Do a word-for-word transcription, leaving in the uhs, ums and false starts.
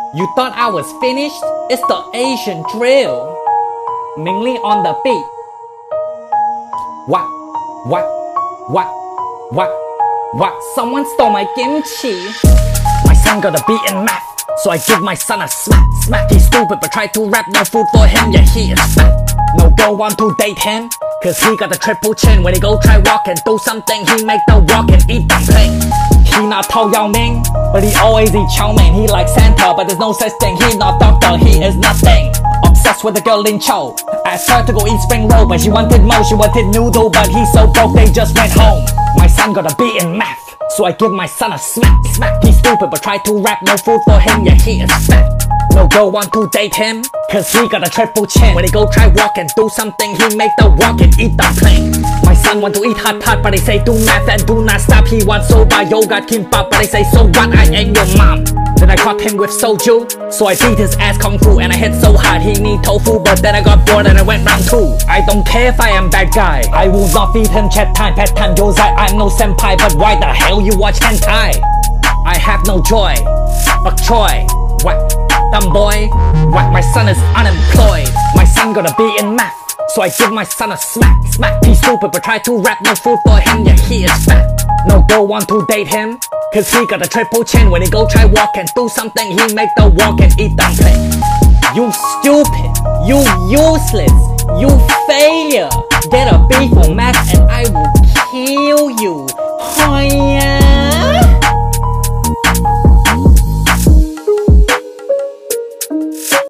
You thought I was finished? It's the Asian drill. Mingli on the beat. What? What? What? What? What? Someone stole my kimchi. My son got a B in math, so I give my son a smack. Smack. He's stupid but try to rap. No food for him, yeah he is fat. No girl want to date him, cause he got a triple chin. When he go try walk and do something, he make the walk and eat dumpling. He not Tao Yao Ming, but he always eat chow mein. He like Santa, but there's no such thing. He not doctor, he is nothing. Obsessed with the girl Lin Cho. Asked her to go eat spring roll, but she wanted more, she wanted noodle. But he's so broke, they just went home. My son got a B in math, so I give my son a smack. Smack. He's stupid but try to rap. No food for him, yeah he is fat. No girl want to date him, cause he got a triple chin. When he go try walk and do something, he make the walk and eat dumpling. My son want to eat hot pot, but they say do math and do not stop. He wants soba, yoga, kimbap, but they say so what, I ain't your mom. Then I caught him with soju, so I beat his ass kung fu. And I hit so hard he need tofu, but then I got bored and I went round two. I don't care if I am bad guy, I will not feed him chat time, pet time, yozai. I'm no senpai, but why the hell you watch hentai? I have no joy, but Troy, what? Dumb boy, what? My son is unemployed. My son got a B in math, so I give my son a smack. Smack. He's stupid but try to rap. No food for him, yeah he is fat. No girl want to date him, cause he got a triple chin. When he go try walk and do something, he make the walk and eat dumpling. You stupid, you useless, you failure. Get a B for math and I will kill you. Hi.